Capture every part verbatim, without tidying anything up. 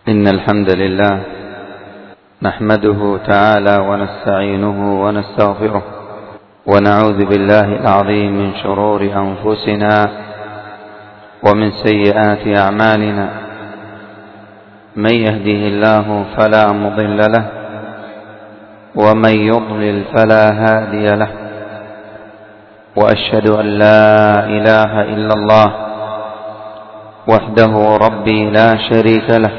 إن الحمد لله نحمده تعالى ونستعينه ونستغفره ونعوذ بالله العظيم من شرور أنفسنا ومن سيئات أعمالنا. من يهده الله فلا مضل له ومن يضلل فلا هادي له، وأشهد أن لا إله إلا الله وحده ربي لا شريك له،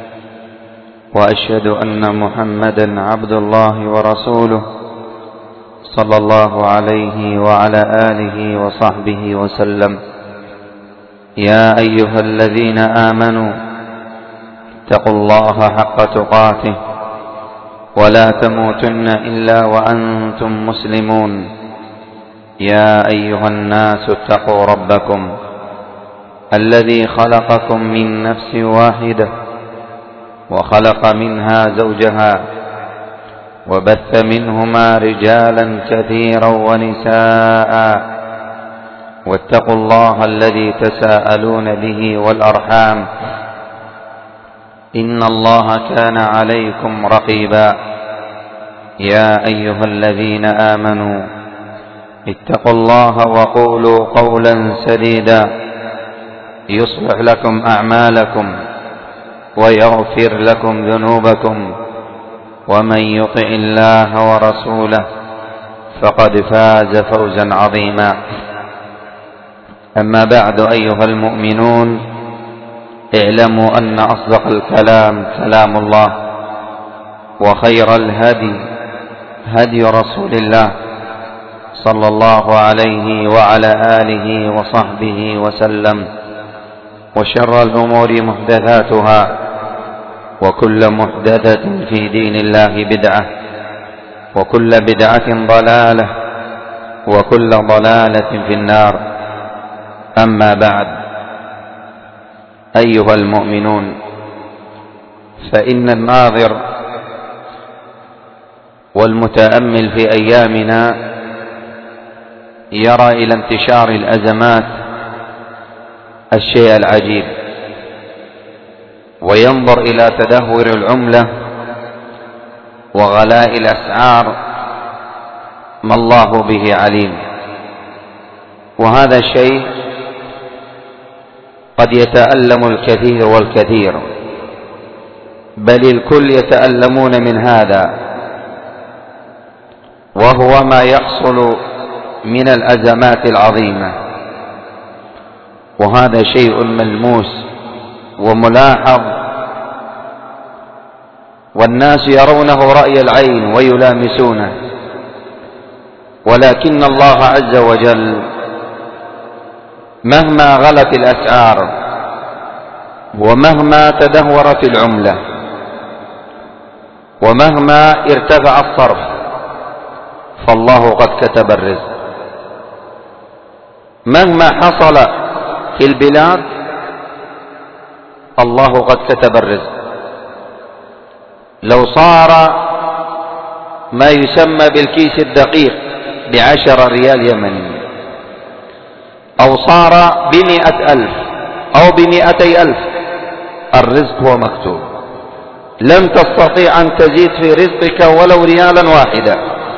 وأشهد أن محمدا عبد الله ورسوله صلى الله عليه وعلى آله وصحبه وسلم. يا أيها الذين آمنوا اتقوا الله حق تقاته ولا تموتن إلا وأنتم مسلمون. يا أيها الناس اتقوا ربكم الذي خلقكم من نفس واحدة وخلق منها زوجها وبث منهما رجالا كثيرا ونساء، واتقوا الله الذي تساءلون به والأرحام إن الله كان عليكم رقيبا. يا أيها الذين آمنوا اتقوا الله وقولوا قولا سديدا يصلح لكم أعمالكم ويغفر لكم ذنوبكم، ومن يطع الله ورسوله فقد فاز فوزا عظيما. أما بعد، أيها المؤمنون، اعلموا أن أصدق الكلام كلام الله، وخير الهدي هدي رسول الله صلى الله عليه وعلى آله وصحبه وسلم، وشر الأمور محدثاتها، وكل محدثة في دين الله بدعة، وكل بدعة ضلالة، وكل ضلالة في النار. أما بعد، أيها المؤمنون، فإن الناظر والمتأمل في أيامنا يرى إلى انتشار الأزمات الشيء العجيب، وينظر إلى تدهور العملة وغلاء الأسعار ما الله به عليم. وهذا الشيء قد يتألم الكثير والكثير، بل الكل يتألمون من هذا، وهو ما يحصل من الأزمات العظيمة. وهذا شيء ملموس وملاحظ، والناس يرونه رأي العين ويلامسونه، ولكن الله عز وجل مهما غلت الأسعار ومهما تدهورت العملة ومهما ارتفع الصرف، فالله قد كتب الرزق. مهما حصل في البلاد، الله قد كتب الرزق. لو صار ما يسمى بالكيس الدقيق بعشر ريال يمني، أو صار بمئة ألف أو بمئتي ألف، الرزق هو مكتوب. لن تستطيع أن تزيد في رزقك ولو ريالا واحدا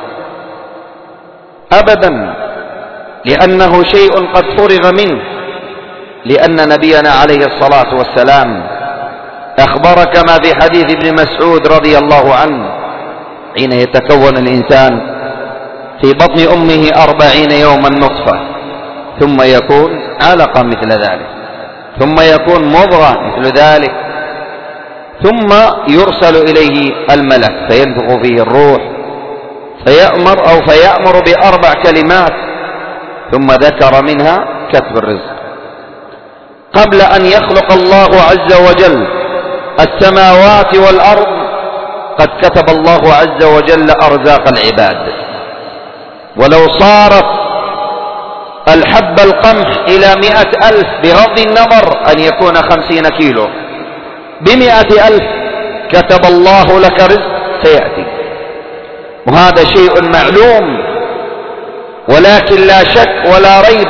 أبدا، لأنه شيء قد فرغ منه. لأن نبينا عليه الصلاة والسلام أخبر كما في حديث ابن مسعود رضي الله عنه: حين يتكون الإنسان في بطن أمه أربعين يوما نطفة، ثم يكون علقة مثل ذلك، ثم يكون مضغة مثل ذلك، ثم يرسل إليه الملك فينفخ فيه الروح فيأمر أو فيأمر بأربع كلمات، ثم ذكر منها كتب الرزق. قبل أن يخلق الله عز وجل السماوات والأرض قد كتب الله عز وجل أرزاق العباد. ولو صارت الحب القمح إلى مئة ألف، بغض النظر أن يكون خمسين كيلو، بمئة ألف كتب الله لك رزق سيأتي. وهذا شيء معلوم، ولكن لا شك ولا ريب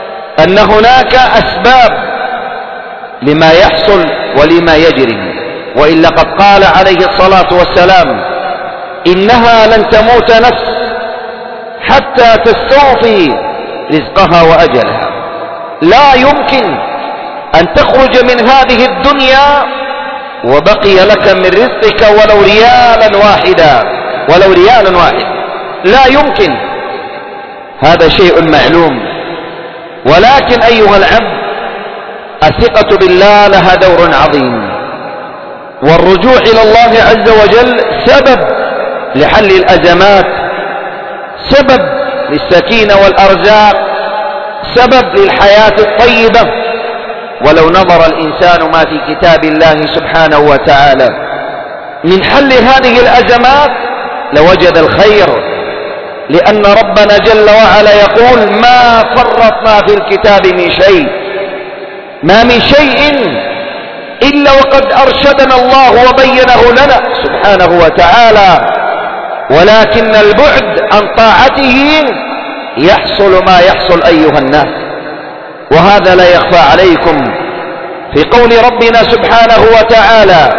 أن هناك أسباب لما يحصل ولما يجري. وإلا قد قال عليه الصلاة والسلام: إنها لن تموت نفس حتى تستوفي رزقها وأجلها. لا يمكن أن تخرج من هذه الدنيا وبقي لك من رزقك ولو ريالا واحدا، ولو ريالا واحد، لا يمكن. هذا شيء معلوم. ولكن أيها العبد، الثقة بالله لها دور عظيم، والرجوع إلى الله عز وجل سبب لحل الأزمات، سبب للسكينة والأرزاق، سبب للحياة الطيبة. ولو نظر الإنسان ما في كتاب الله سبحانه وتعالى من حل هذه الأزمات لوجد الخير، لأن ربنا جل وعلا يقول: ما فرطنا في الكتاب من شيء. ما من شيء إلا وقد أرشدنا الله وبينه لنا سبحانه وتعالى، ولكن البعد عن طاعته يحصل ما يحصل أيها الناس. وهذا لا يخفى عليكم في قول ربنا سبحانه وتعالى: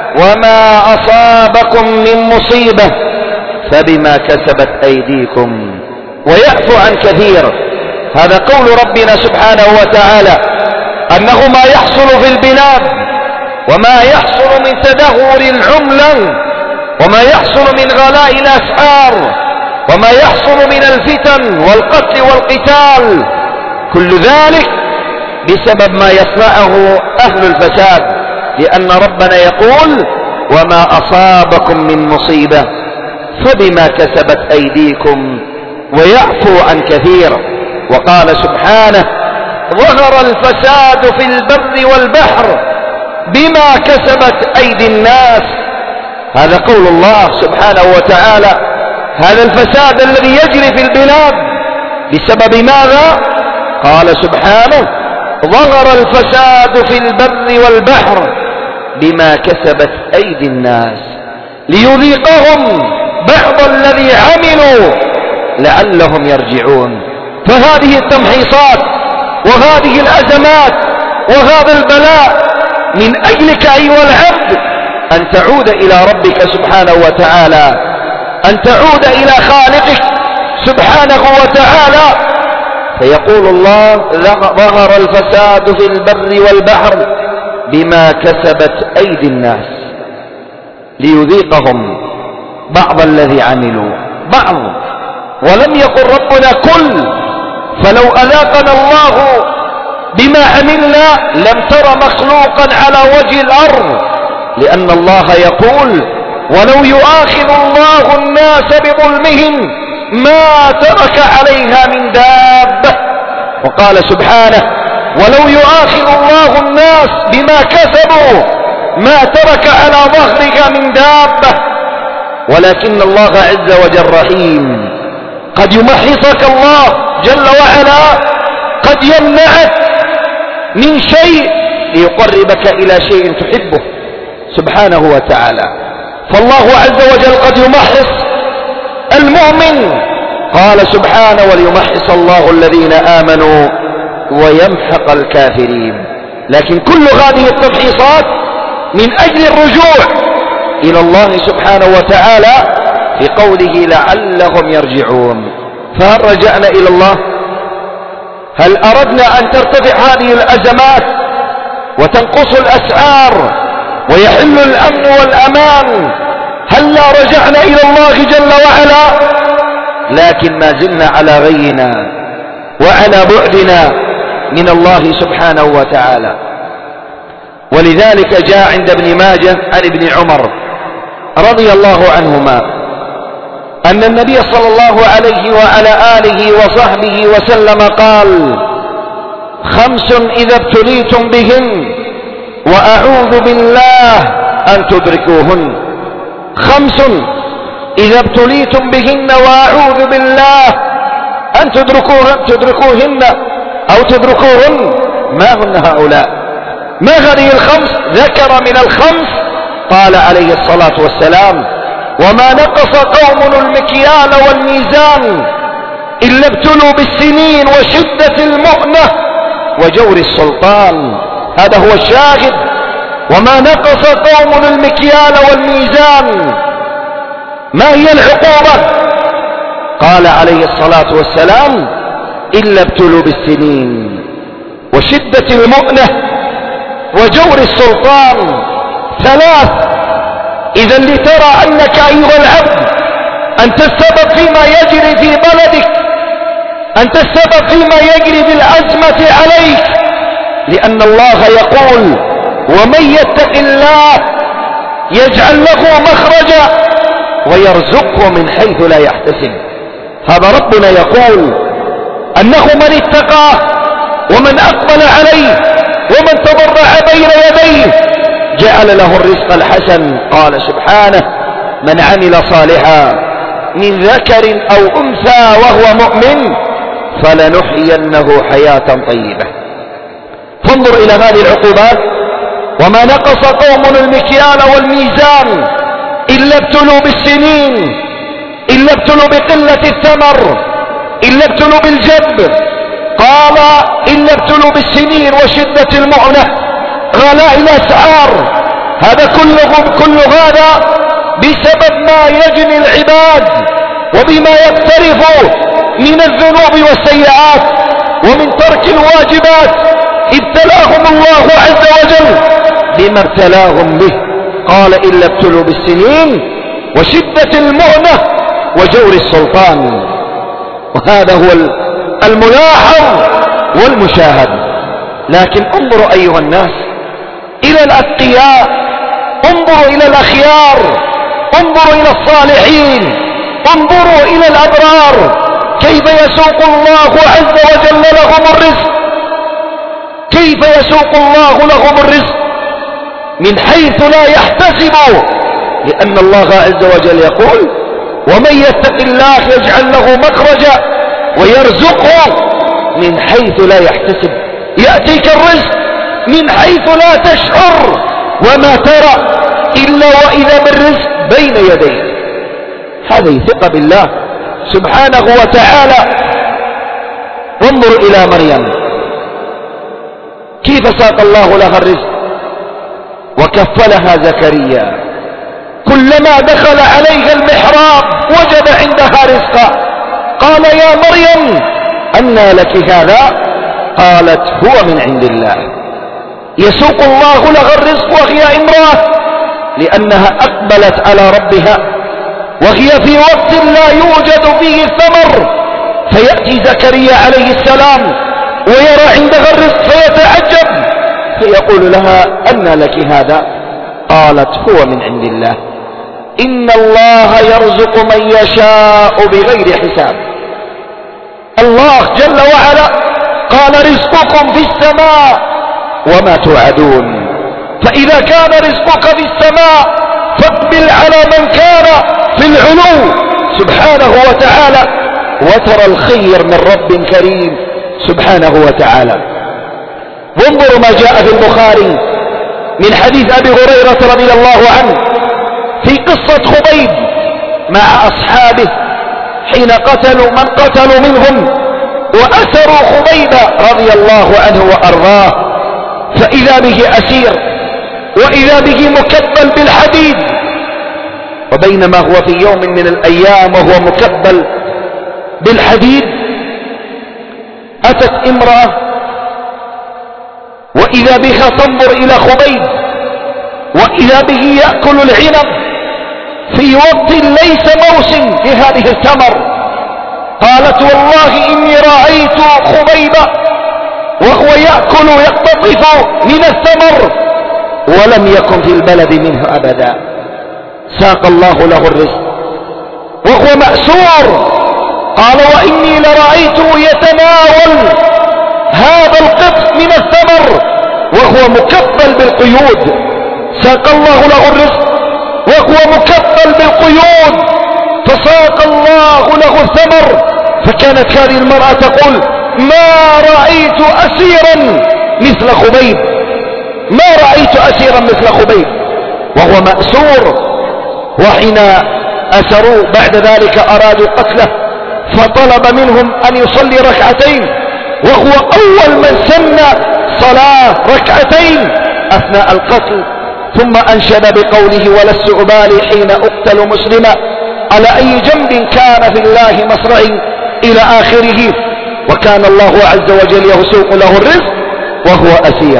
وما أصابكم من مصيبة فبما كسبت أيديكم ويعفو عن كثير. هذا قول ربنا سبحانه وتعالى، أنه ما يحصل في البلاد وما يحصل من تدهور العملة وما يحصل من غلاء الأسعار وما يحصل من الفتن والقتل والقتال، كل ذلك بسبب ما يصنعه أهل الفساد، لأن ربنا يقول: وما أصابكم من مصيبة فبما كسبت أيديكم ويعفو عن كثير. وقال سبحانه: ظهر الفساد في البر والبحر بما كسبت أيدي الناس. هذا قول الله سبحانه وتعالى. هذا الفساد الذي يجري في البلاد بسبب ماذا؟ قال سبحانه: ظهر الفساد في البر والبحر بما كسبت أيدي الناس ليذيقهم بعض الذي عملوا لعلهم يرجعون. فهذه التمحيصات وهذه الأزمات وهذا البلاء من أجلك أيها العبد أن تعود إلى ربك سبحانه وتعالى، أن تعود إلى خالقك سبحانه وتعالى. فيقول الله: ظهر الفساد في البر والبحر بما كسبت أيدي الناس ليذيقهم بعض الذي عملوا. بعض، ولم يقل ربنا كل. فلو أذاقنا الله بما عملنا لم تر مخلوقا على وجه الأرض، لأن الله يقول: ولو يؤاخذ الله الناس بظلمهم ما ترك عليها من دابة. وقال سبحانه: ولو يؤاخذ الله الناس بما كسبوا ما ترك على ظهرها من دابة. ولكن الله عز وجل رحيم، قد يمحصك الله جل وعلا، قد يمنعك من شيء ليقربك إلى شيء تحبه سبحانه وتعالى. فالله عز وجل قد يمحص المؤمن، قال سبحانه: وليمحص الله الذين آمنوا ويمحق الكافرين. لكن كل هذه التمحيصات من أجل الرجوع إلى الله سبحانه وتعالى في قوله: لعلهم يرجعون. فهل رجعنا إلى الله؟ هل أردنا أن ترتفع هذه الأزمات وتنقص الأسعار ويحل الأمن والأمان؟ هل لا رجعنا إلى الله جل وعلا؟ لكن ما زلنا على غينا وعلى بعدنا من الله سبحانه وتعالى. ولذلك جاء عند ابن ماجه عن ابن عمر رضي الله عنهما أن النبي صلى الله عليه وعلى آله وصحبه وسلم قال: خمس إذا ابتليتم بهن وأعوذ بالله أن تدركوهن. خمس إذا ابتليتم بهن وأعوذ بالله أن تدركوهن, تدركوهن أو تدركوهن. ما هن هؤلاء؟ ما هذه الخمس؟ ذكر من الخمس قال عليه الصلاة والسلام: وما نقص قوم المكيال والميزان إلا ابتلوا بالسنين وشدة المؤنة وجور السلطان. هذا هو الشاهد وما نقص قوم المكيال والميزان. ما هي العقوبة؟ قال عليه الصلاة والسلام: إلا ابتلوا بالسنين وشدة المؤنة وجور السلطان. ثلاث. إذا لترى أنك أيها العبد أنت السبب فيما يجري في بلدك، أنت السبب فيما يجري بالأزمة عليك، لأن الله يقول: ومن يتق الله يجعل له مخرجا ويرزقه من حيث لا يحتسب. هذا ربنا يقول أنه من اتقاه ومن أقبل عليه ومن تضرع بين يديه جعل له الرزق الحسن. قال سبحانه: من عمل صالحا من ذكر أو أنثى وهو مؤمن فلنحيينه حياة طيبة. فانظر إلى هذه العقوبات: وما نقص قوم المكيال والميزان إلا ابتلوا بالسنين، إلا ابتلوا بقلة الثمر، إلا ابتلوا بالجب. قال: إلا ابتلوا بالسنين وشدة المؤنة، غلاء الأسعار. هذا كله كل هذا بسبب ما يجني العباد وبما يقترفوا من الذنوب والسيئات ومن ترك الواجبات. ابتلاهم الله عز وجل بما ابتلاهم به. قال: إلا ابتلوا بالسنين وشدة المؤنة وجور السلطان. وهذا هو الملاحظ والمشاهد. لكن انظروا أيها الناس إلى الأتقياء، انظروا إلى الأخيار، انظروا إلى الصالحين، انظروا إلى الأبرار، كيف يسوق الله عز وجل لهم الرزق، كيف يسوق الله لهم الرزق من حيث لا يحتسبوا. لأن الله عز وجل يقول: ومن يتق الله يجعل له مخرجا ويرزقه من حيث لا يحتسب. يأتيك الرزق من حيث لا تشعر وما ترى إلا وإذا بالرزق بين يديك. هذه ثقة بالله سبحانه وتعالى. وانظر إلى مريم كيف ساق الله لها الرزق وكفلها زكريا. كلما دخل عليها المحراب وجد عندها رزقا. قال: يا مريم أنى لك هذا؟ قالت: هو من عند الله. يسوق الله لها الرزق وهي امرأة، لأنها أقبلت على ربها وهي في وقت لا يوجد فيه الثمر. فيأتي زكريا عليه السلام ويرى عندها الرزق فيتعجب، فيقول لها: أنى لك هذا؟ قالت: هو من عند الله. إن الله يرزق من يشاء بغير حساب. الله جل وعلا قال: رزقكم في السماء وما توعدون. فإذا كان رزقك في السماء فاقبل على من كان في العلو سبحانه وتعالى، وترى الخير من رب كريم سبحانه وتعالى. وانظروا ما جاء في البخاري من حديث أبي هريرة رضي الله عنه في قصة خبيب مع أصحابه حين قتلوا من قتلوا منهم وأسروا خبيب رضي الله عنه وأرضاه. فإذا به أسير وإذا به مكبل بالحديد. وبينما هو في يوم من الأيام وهو مكبل بالحديد أتت امرأة وإذا بها تنظر إلى خبيب وإذا به يأكل العنب في وقت ليس موسم لهذه التمر. قالت: والله إني رأيت خبيب وهو يأكل يقتطف من الثمر ولم يكن في البلد منه أبدا. ساق الله له الرزق وهو مأسور. قال: وإني لرأيته يتناول هذا القطف من الثمر وهو مكبل بالقيود. ساق الله له الرزق وهو مكبل بالقيود، فساق الله له الثمر. فكانت هذه المرأة تقول: ما رأيت أسيرا مثل خبيب، ما رأيت أسيرا مثل خبيب وهو مأسور. وحين أسروا بعد ذلك أرادوا قتله، فطلب منهم أن يصلي ركعتين، وهو أول من سن صلاة ركعتين أثناء القتل ثم أنشد بقوله ولست أبالي حين أقتل مسلما على أي جنب كان في الله مصرعي إلى آخره. وكان الله عز وجل يسوق له الرزق وهو أسير.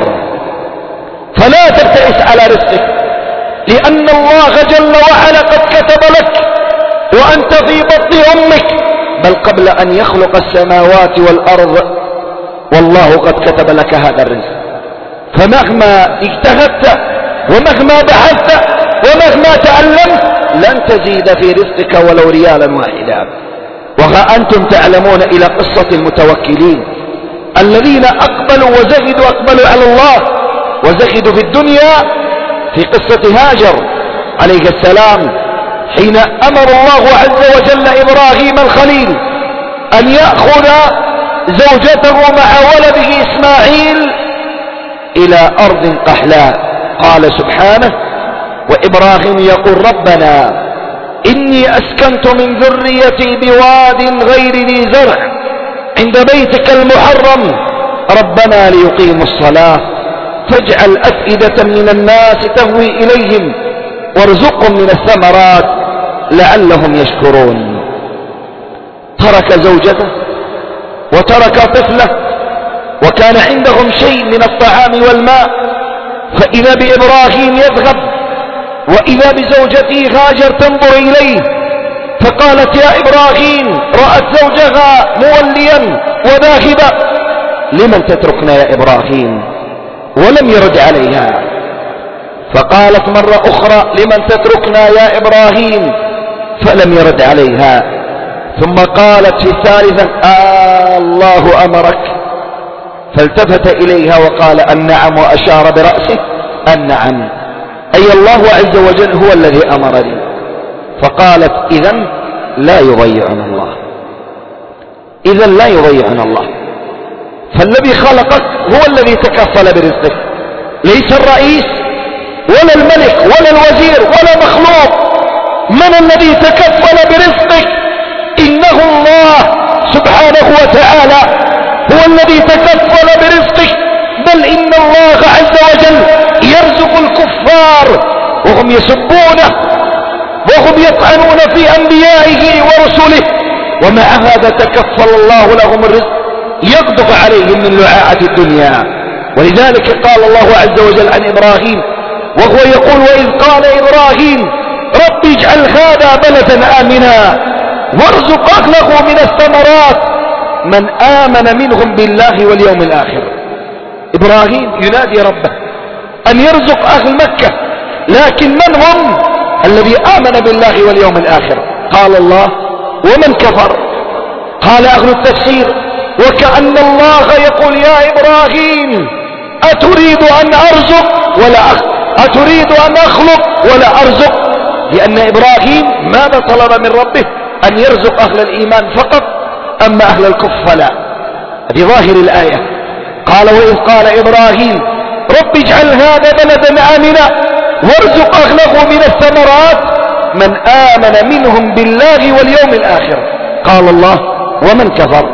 فلا تبتئس على رزقك، لأن الله جل وعلا قد كتب لك وأنت في بطن أمك، بل قبل أن يخلق السماوات والأرض والله قد كتب لك هذا الرزق. فمهما اجتهدت ومهما بحثت ومهما تعلمت لن تزيد في رزقك ولو ريالا واحدا. وها أنتم تعلمون إلى قصة المتوكلين الذين أقبلوا وزهدوا أقبلوا على الله وزهدوا في الدنيا، في قصة هاجر عليه السلام حين أمر الله عز وجل إبراهيم الخليل أن يأخذ زوجته مع ولده إسماعيل إلى أرض قحلاء. قال سبحانه وإبراهيم يقول ربنا إني أسكنت من ذريتي بواد غير ذي زرع عند بيتك المحرم ربنا ليقيموا الصلاة فاجعل أفئدة من الناس تهوي إليهم وارزقهم من الثمرات لعلهم يشكرون. ترك زوجته وترك طفله وكان عندهم شيء من الطعام والماء، فإذا بإبراهيم يذهب وإذا بزوجته هاجر تنظر إليه، فقالت يا إبراهيم، رأت زوجها موليا وذاهبا، لمن تتركنا يا إبراهيم؟ ولم يرد عليها. فقالت مرة أخرى لمن تتركنا يا إبراهيم؟ فلم يرد عليها. ثم قالت في الثالثة آه الله أمرك؟ فالتفت إليها وقال النعم وأشار برأسه النعم، أي الله عز وجل هو الذي أمرني. فقالت إذن لا يضيعنا الله، إذن لا يضيعنا الله. فالذي خلقك هو الذي تكفل برزقك، ليس الرئيس ولا الملك ولا الوزير ولا مخلوق. من الذي تكفل برزقك؟ إنه الله سبحانه وتعالى هو الذي تكفل برزقك. بل إن الله عز وجل يرزق الكفار وهم يسبونه وهم يطعنون في أنبيائه ورسله، ومع هذا تكفل الله لهم الرزق يقدف عليهم من لعاعة الدنيا. ولذلك قال الله عز وجل عن إبراهيم وهو يقول وإذ قال إبراهيم رب اجعل هذا بلدا آمنا وارزق أهله من الثمرات من آمن منهم بالله واليوم الآخر. إبراهيم ينادي ربه أن يرزق أهل مكة، لكن من هم الذي آمن بالله واليوم الآخر؟ قال الله ومن كفر. قال أهل التفسير وكأن الله يقول يا إبراهيم أتريد أن أرزق ولا أخلق، أتريد أن أخلق ولا أرزق، لأن إبراهيم ماذا طلب من ربه؟ أن يرزق أهل الإيمان فقط، أما أهل الكفر فلا. بظاهر الآية قال وإذ قال إبراهيم رب اجعل هذا بلدا آمنا وارزق أهله من الثمرات من آمن منهم بالله واليوم الآخر. قال الله ومن كفر.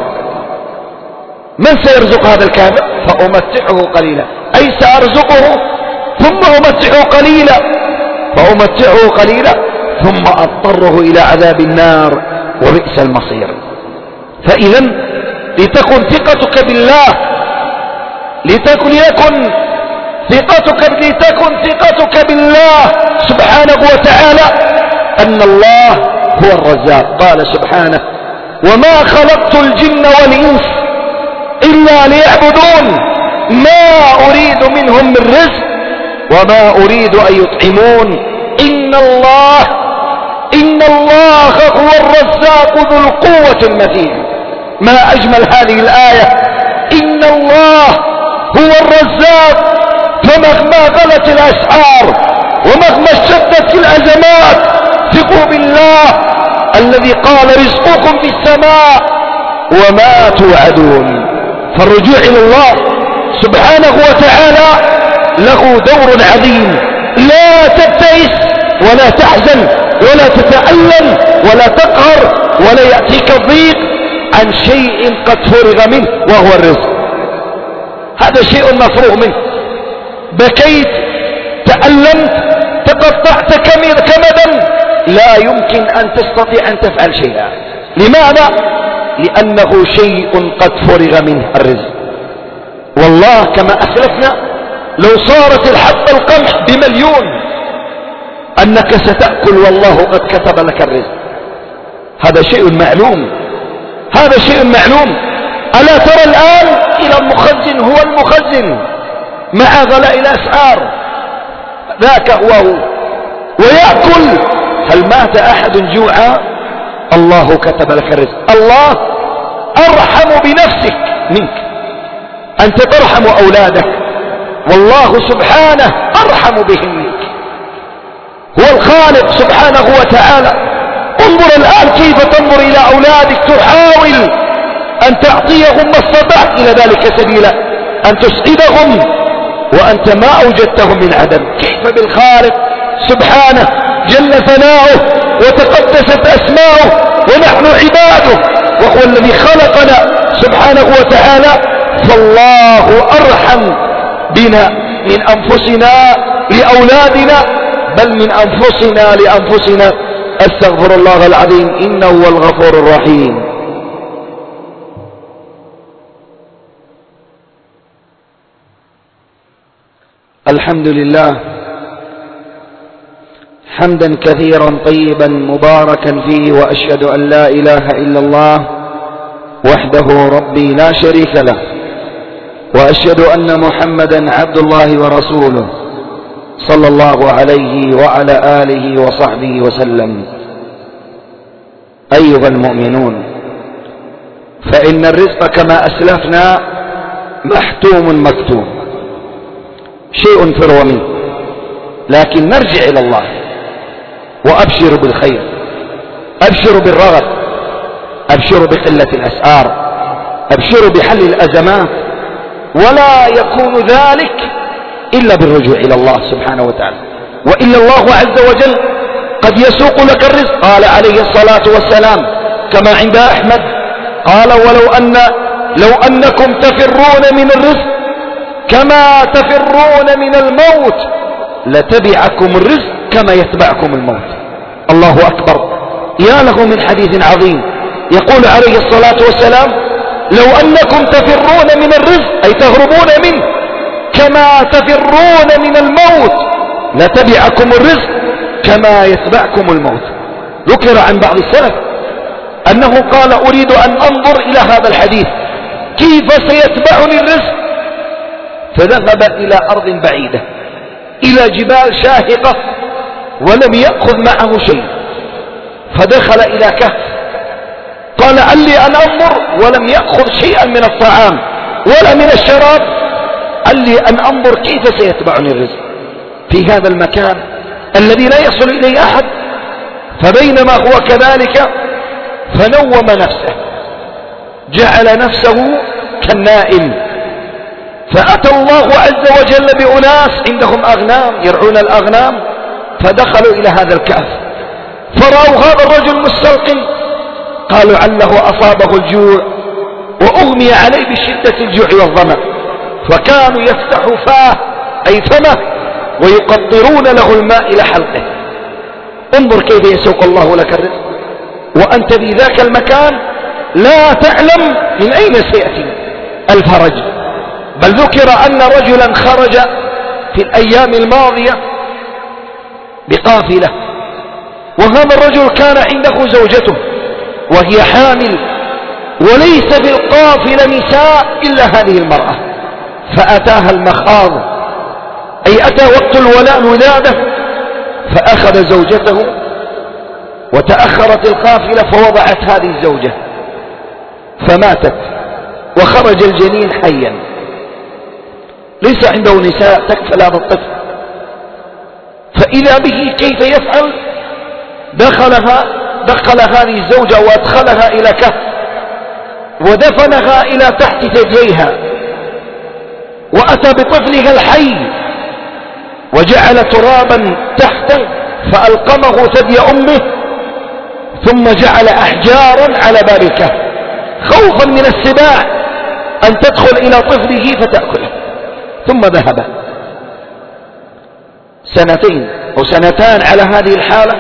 من سيرزق هذا الكافر؟ فأمتعه قليلا، أي سأرزقه ثم أمتعه قليلا، فأمتعه قليلا ثم أضطره إلى عذاب النار وبئس المصير. فإذا لتكن ثقتك بالله لتكن يكن ثقتك لتكن ثقتك بالله سبحانه وتعالى أن الله هو الرزاق. قال سبحانه وما خلقت الجن والإنس إلا ليعبدون ما أريد منهم من رزق وما أريد أن يطعمون إن الله إن الله هو الرزاق ذو القوة المتين. ما أجمل هذه الآية، إن الله هو الرزاق، فمهما غلت الأسعار ومهما اشتدت الأزمات ثقوا بالله الذي قال رزقكم في السماء وما توعدون. فالرجوع إلى الله سبحانه وتعالى له دور عظيم. لا تبتئس ولا تحزن ولا تتألم ولا تقهر ولا يأتيك الضيق عن شيء قد فرغ منه وهو الرزق. هذا شيء مفروغ منه. بكيت، تألمت، تألمت تقطعت كمدا لا يمكن أن تستطيع أن تفعل شيئا. لماذا؟ لأنه شيء قد فرغ منه الرزق. والله كما أسلفنا لو صارت الحبة القمح بمليون أنك ستأكل والله قد كتب لك الرزق. هذا شيء معلوم، هذا شيء معلوم. ألا ترى الآن إلى المخزن، هو المخزن مع غلاء الأسعار ذاك هو ويأكل. هل مات أحد جوعا؟ الله كتب لك الرزق. الله أرحم بنفسك منك، أنت ترحم أولادك والله سبحانه أرحم بهم منك. هو الخالق سبحانه وتعالى. انظر الآن كيف تنظر إلى أولادك، تحاول أن تعطيهم ما استطعت إلى ذلك سبيلا، أن تسعدهم وأنت ما أوجدتهم من عدم. كيف بالخالق سبحانه جل ثناؤه وتقدست أسماؤه ونحن عباده وهو الذي خلقنا سبحانه وتعالى. فالله أرحم بنا من أنفسنا لأولادنا بل من أنفسنا لأنفسنا. أستغفر الله العظيم إنه هو الغفور الرحيم. الحمد لله حمدا كثيرا طيبا مباركا فيه، وأشهد أن لا إله إلا الله وحده ربي لا شريك له، وأشهد أن محمدا عبد الله ورسوله صلى الله عليه وعلى آله وصحبه وسلم. أيها المؤمنون، فإن الرزق كما أسلفنا محتوم مكتوم، شيء فرغ منه، لكن نرجع إلى الله وأبشروا بالخير، أبشروا بالرغد، أبشروا بقلة الأسعار، أبشروا بحل الأزمات، ولا يكون ذلك إلا بالرجوع إلى الله سبحانه وتعالى. وإلا الله عز وجل قد يسوق لك الرزق. قال عليه الصلاة والسلام كما عند أحمد قال ولو أن لو أنكم تفرون من الرزق كما تفرون من الموت لتبعكم الرزق كما يتبعكم الموت. الله أكبر، يا له من حديث عظيم. يقول عليه الصلاة والسلام لو أنكم تفرون من الرزق أي تهربون منه كما تفرون من الموت لتبعكم الرزق كما يتبعكم الموت. ذكر عن بعض السلف أنه قال أريد أن أنظر إلى هذا الحديث كيف سيتبعني الرزق، فذهب إلى أرض بعيدة إلى جبال شاهقة ولم يأخذ معه شيء، فدخل إلى كهف قال علي أن أنظر ولم يأخذ شيئا من الطعام ولا من الشراب، علي أن أنظر كيف سيتبعني الرزق في هذا المكان الذي لا يصل إليه أحد. فبينما هو كذلك فنوم نفسه، جعل نفسه كالنائم، فأتى الله عز وجل بأناس عندهم أغنام يرعون الأغنام، فدخلوا إلى هذا الكهف فرأوا هذا الرجل مستلقٍ، قالوا عله أصابه الجوع وأغمي عليه بشدة الجوع والظمأ، فكانوا يفتحوا فاه أي فمه ويقطرون له الماء إلى حلقه. انظر كيف يسوق الله لك الرزق وأنت في ذاك المكان لا تعلم من أين سيأتي الفرج. بل ذكر أن رجلا خرج في الأيام الماضية بقافلة، وهذا الرجل كان عنده زوجته وهي حامل، وليس في القافلة نساء إلا هذه المرأة، فأتاها المخاض أي أتى وقت الولاء الولادة، فأخذ زوجته وتأخرت القافلة فوضعت هذه الزوجة فماتت، وخرج الجنين حيا ليس عنده نساء تكفل هذا الطفل. فإذا به كيف يفعل؟ دخلها دخل هذه الزوجة وأدخلها إلى كهف ودفنها إلى تحت ثدييها، وأتى بطفلها الحي وجعل ترابا تحته فألقمه ثدي أمه، ثم جعل أحجارا على باب الكهف خوفا من السباع أن تدخل إلى طفله فتأكله، ثم ذهب. سنتين أو سنتان على هذه الحالة،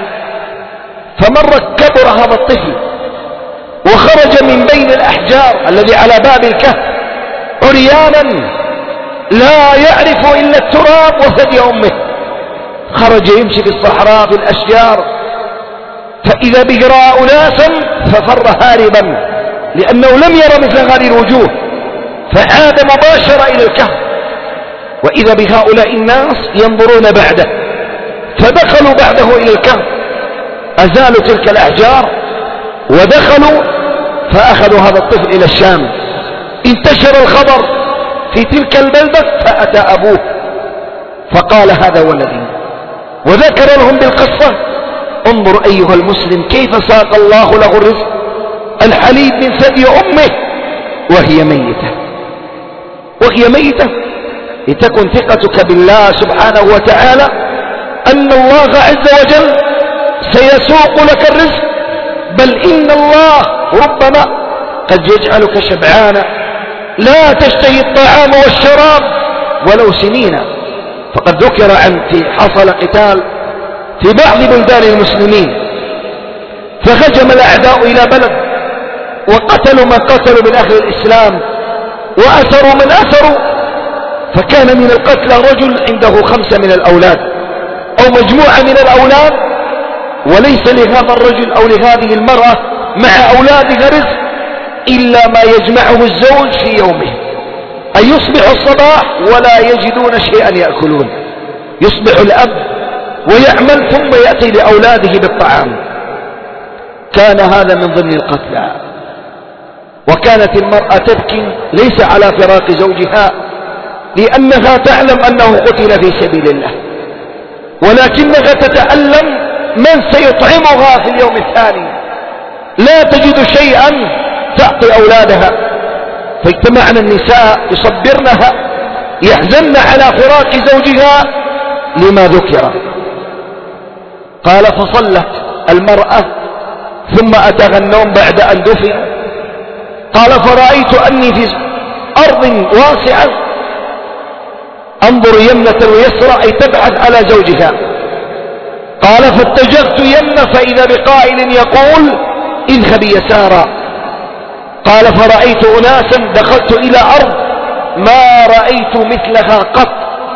فمر كبر هذا الطفل وخرج من بين الأحجار الذي على باب الكهف عريانا لا يعرف إلا التراب وثدي أمه. خرج يمشي في الصحراء في الأشجار، فإذا به رأى أناسا ففر هاربا لأنه لم يرى مثل هذه الوجوه، فعاد مباشرة إلى الكهف، وإذا بهؤلاء الناس ينظرون بعده، فدخلوا بعده إلى الكهف، أزالوا تلك الأحجار ودخلوا، فأخذوا هذا الطفل إلى الشام. انتشر الخبر في تلك البلدة، فأتى أبوه فقال هذا ولدي، وذكر لهم بالقصة. انظر أيها المسلم كيف ساق الله له الرزق، الحليب من ثدي أمه وهي ميتة، وهي ميتة. لتكن ثقتك بالله سبحانه وتعالى أن الله عز وجل سيسوق لك الرزق، بل إن الله ربما قد يجعلك شبعانا لا تشتهي الطعام والشراب ولو سنين. فقد ذكر عن في حصل قتال في بعض بلدان المسلمين، فهجم الأعداء إلى بلد وقتلوا من قتلوا من أهل الإسلام وأسروا من أسروا، فكان من القتلى رجل عنده خمسة من الأولاد أو مجموعة من الأولاد، وليس لهذا الرجل أو لهذه المرأة مع أولادها رزق إلا ما يجمعه الزوج في يومه، أن يصبح الصباح ولا يجدون شيئا يأكلون. يصبح الأب ويعمل ثم يأتي لأولاده بالطعام. كان هذا من ضمن القتلى. وكانت المرأة تبكي ليس على فراق زوجها لأنها تعلم أنه قتل في سبيل الله، ولكنها تتألم من سيطعمها في اليوم الثاني، لا تجد شيئا تعطي أولادها. فاجتمعنا النساء يصبرنها، يحزن على فراق زوجها لما ذكر. قال فصلت المرأة ثم أتاها النوم بعد أن دفن. قال فرأيت أني في أرض واسعة أنظر يمنة ويسرى، أي تبحث على زوجها. قال فاتجهت يمنة فإذا بقائل يقول اذهب يسارا. قال فرأيت أناسا دخلت إلى أرض ما رأيت مثلها قط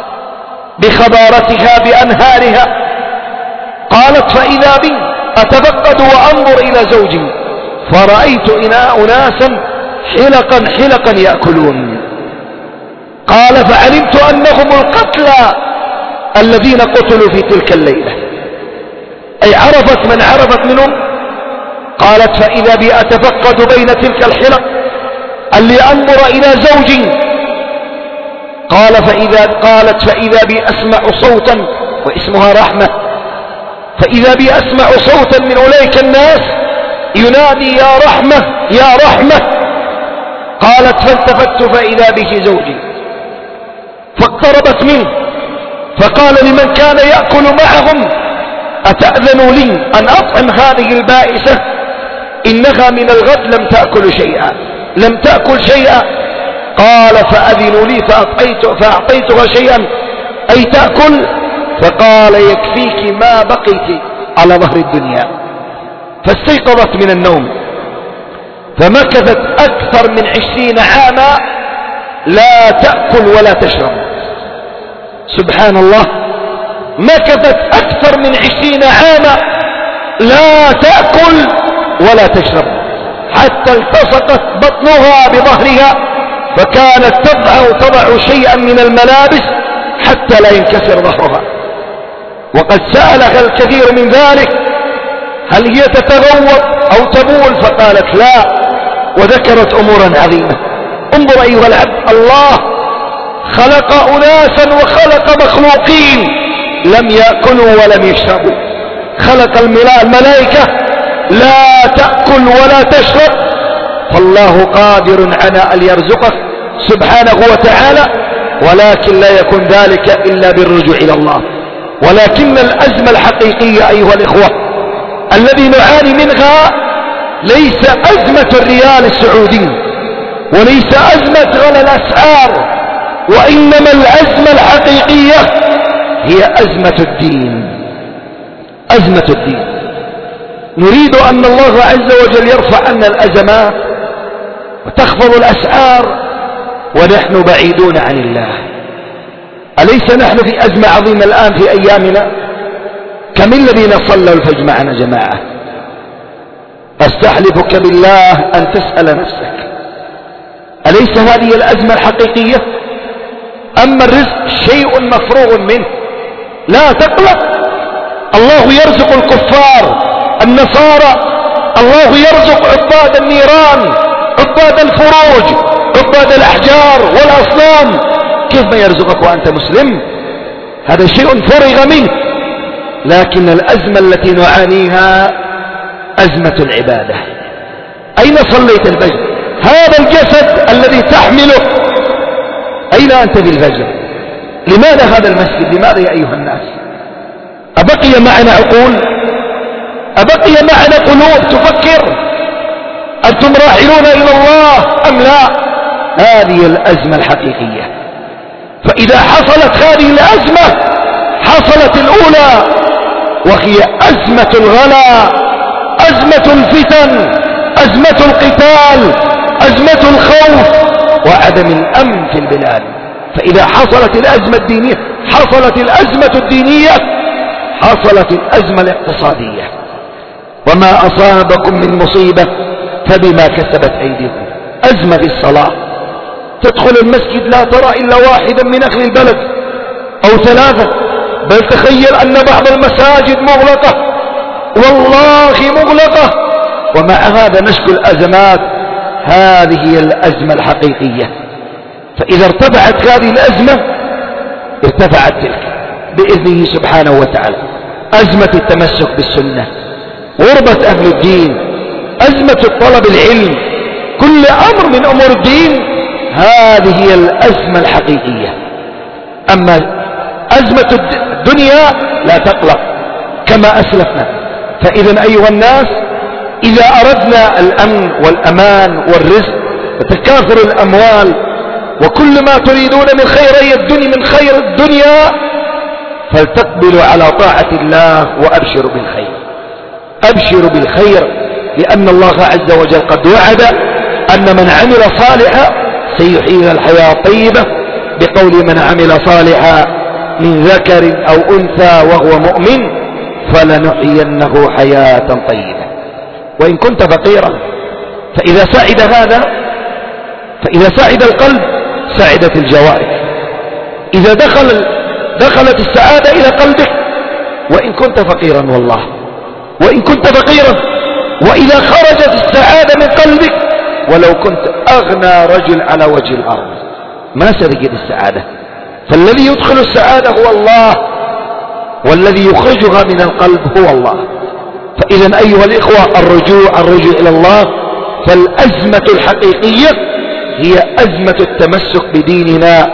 بخضارتها بأنهارها. قالت فإذا بي أتفقد وأنظر إلى زوجي فرأيت إناء أناسا حلقا حلقا يأكلون. قال فعلمت أنهم القتلى الذين قتلوا في تلك الليلة، أي عرفت من عرفت منهم. قالت فإذا بي أتفقد بين تلك الحلق اللي أنظر إلى زوجي. قال فإذا قالت فإذا بي أسمع صوتا، واسمها رحمة، فإذا بي أسمع صوتا من أولئك الناس ينادي يا رحمة يا رحمة. قالت فالتفت فإذا به زوجي، فاقتربت منه فقال لمن كان يأكل معهم أتأذنوا لي أن أطعم هذه البائسة، إنها من الغد لم تأكل شيئا لم تأكل شيئا. قال فأذنوا لي فأعطيت فأعطيتها شيئا أي تأكل. فقال يكفيك ما بقيت على ظهر الدنيا. فاستيقظت من النوم فمكثت أكثر من عشرين عاما لا تأكل ولا تشرب. سبحان الله، مكثت أكثر من عشرين عاما لا تأكل ولا تشرب، حتى التصقت بطنها بظهرها، فكانت تضع تضع شيئا من الملابس حتى لا ينكسر ظهرها. وقد سألها الكثير من ذلك هل هي تتغوط أو تبول، فقالت لا، وذكرت أمورا عظيمة. انظر أيها العبد، الله خلق أناسا وخلق مخلوقين لم يأكلوا ولم يشربوا. خلق الملائكة لا تأكل ولا تشرب، فالله قادر على أن يرزقك سبحانه وتعالى، ولكن لا يكون ذلك إلا بالرجوع إلى الله. ولكن الأزمة الحقيقية أيها الإخوة الذي نعاني منها ليس أزمة الريال السعودي وليس أزمة غلاء الأسعار، وإنما الأزمة الحقيقية هي أزمة الدين. أزمة الدين. نريد أن الله عز وجل يرفع عنا الأزمات وتخفض الأسعار ونحن بعيدون عن الله. أليس نحن في أزمة عظيمة الآن في أيامنا؟ كم الذين صلوا الفجر معنا جماعة؟ أستحلفك بالله أن تسأل نفسك، أليس هذه الأزمة الحقيقية؟ أما الرزق شيء مفروغ منه، لا تقلق. الله يرزق الكفار النصارى، الله يرزق عباد النيران، عباد الفروج، عباد الأحجار والأصنام. كيف ما يرزقك وأنت مسلم؟ هذا شيء فرغ منه. لكن الأزمة التي نعانيها أزمة العبادة. أين صليت الفجر؟ هذا الجسد الذي تحمله أين أنت بالفجر؟ لماذا هذا المسجد؟ لماذا يا أيها الناس؟ أبقي معنا عقول؟ أبقي معنا قلوب تفكر؟ أنتم راحلون إلى الله أم لا؟ هذه الأزمة الحقيقية. فإذا حصلت هذه الأزمة حصلت الأولى، وهي أزمة الغلا، أزمة الفتن، أزمة القتال، أزمة الخوف وعدم الأمن في البلاد. فإذا حصلت الأزمة الدينية حصلت الأزمة الدينية، حصلت الأزمة الاقتصادية. وما أصابكم من مصيبة فبما كسبت أيديكم. أزمة في الصلاة، تدخل المسجد لا ترى إلا واحدا من أهل البلد أو ثلاثة، بل تخيل أن بعض المساجد مغلقة، والله مغلقة. ومع هذا نشكو الأزمات. هذه هي الأزمة الحقيقية. فإذا ارتفعت هذه الأزمة ارتفعت تلك بإذنه سبحانه وتعالى. أزمة التمسك بالسنة، غربة أهل الدين، أزمة الطلب العلم، كل أمر من أمور الدين، هذه هي الأزمة الحقيقية. أما أزمة الدنيا لا تقلق كما أسلفنا. فإذا أيها الناس، إذا أردنا الأمن والأمان والرزق وتكاثر الأموال وكل ما تريدون من خيري الدنيا من خير الدنيا، فلتقبلوا على طاعة الله وأبشروا بالخير. أبشروا بالخير، لأن الله عز وجل قد وعد أن من عمل صالحا سيحيي الحياة الطيبة، بقول من عمل صالحا من ذكر أو أنثى وهو مؤمن فلنحيينه حياة طيبة. وإن كنت فقيرا فإذا سعد هذا فإذا سعد القلب سعدت الجوارح. إذا دخل دخلت السعادة إلى قلبك، وإن كنت فقيرا والله، وإن كنت فقيرا، وإذا خرجت السعادة من قلبك ولو كنت أغنى رجل على وجه الأرض ما ستجد السعادة. فالذي يدخل السعادة هو الله، والذي يخرجها من القلب هو الله. فإذا أيها الإخوة، الرجوع الرجوع إلى الله. فالأزمة الحقيقية هي أزمة التمسك بديننا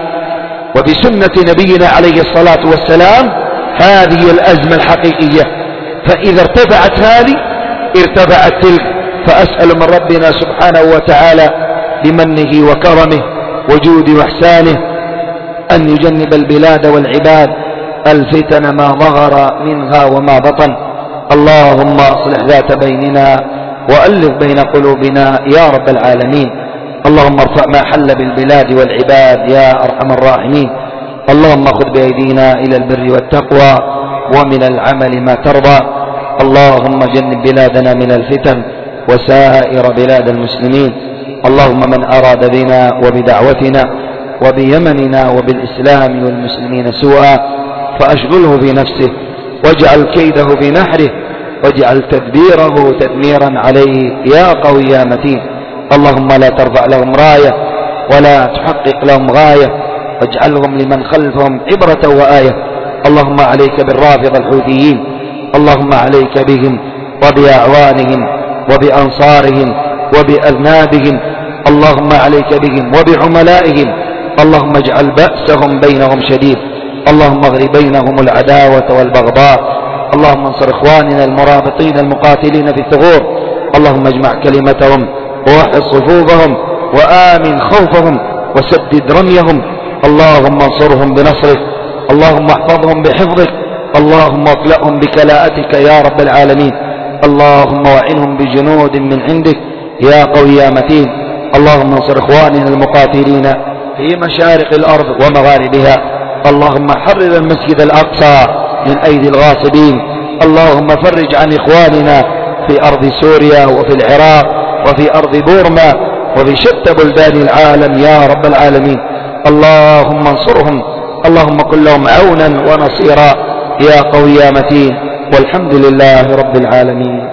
وبسنة نبينا عليه الصلاة والسلام. هذه الأزمة الحقيقية. فإذا ارتفعت هذه ارتفعت تلك. فأسأل من ربنا سبحانه وتعالى بمنه وكرمه وجوده وإحسانه أن يجنب البلاد والعباد الفتن ما ظهر منها وما بطن. اللهم اصلح ذات بيننا وألف بين قلوبنا يا رب العالمين. اللهم ارفع ما حل بالبلاد والعباد يا أرحم الراحمين. اللهم خذ بأيدينا إلى البر والتقوى ومن العمل ما ترضى. اللهم جنب بلادنا من الفتن وسائر بلاد المسلمين. اللهم من أراد بنا وبدعوتنا وبيمننا وبالإسلام والمسلمين سوءا فأشغله في نفسه واجعل كيده في نحره واجعل تدبيره تدميرا عليه يا قوي يا متين. اللهم لا ترفع لهم راية ولا تحقق لهم غاية واجعلهم لمن خلفهم عبرة وآية. اللهم عليك بالرافض الحوثيين، اللهم عليك بهم وبأعوانهم وبأنصارهم وبأذنابهم، اللهم عليك بهم وبعملائهم. اللهم اجعل بأسهم بينهم شديد، اللهم اغر بينهم العداوة والبغضاء. اللهم انصر اخواننا المرابطين المقاتلين في الثغور. اللهم اجمع كلمتهم ووحد صفوفهم وآمن خوفهم وسدد رميهم. اللهم انصرهم بنصرك اللهم احفظهم بحفظك، اللهم اطلعهم بكلاءتك يا رب العالمين. اللهم وعنهم بجنود من عندك يا قوي يا متين. اللهم انصر اخواننا المقاتلين في مشارق الارض ومغاربها. اللهم حرر المسجد الاقصى من ايدي الغاصبين. اللهم فرج عن اخواننا في ارض سوريا وفي العراق وفي ارض بورما وفي شتى بلدان العالم يا رب العالمين. اللهم انصرهم، اللهم كن لهم عونا ونصيرا يا قوي يا متين. والحمد لله رب العالمين.